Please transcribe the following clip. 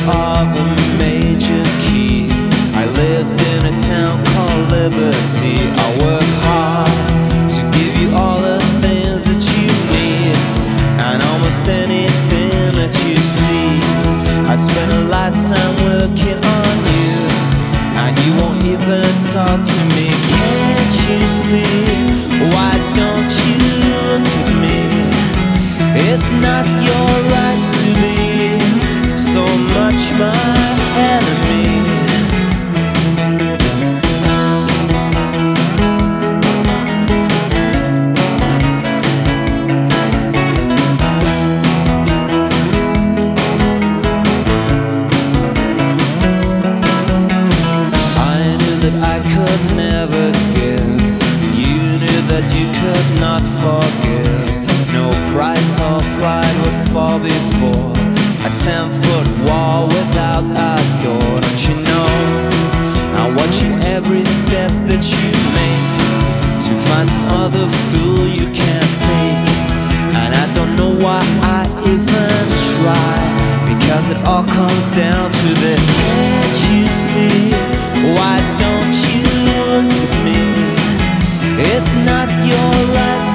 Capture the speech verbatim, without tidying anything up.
of a major key. I lived in a town called Liberty. I work hard to give you all the things that you need, and almost anything that you see. I'd spend a lifetime working on you, and you won't even talk to me. Can't you see? Why don't you look at me? It's not your right to be so much my enemy. I knew that I could never give. You knew that you could not forgive. No price or pride would fall before a ten-foot wall without a door. Don't you know? I'm watching every step that you make to find some other fool you can't take. And I don't know why I even try, because it all comes down to this. Can't you see? Why don't you look at me? It's not your right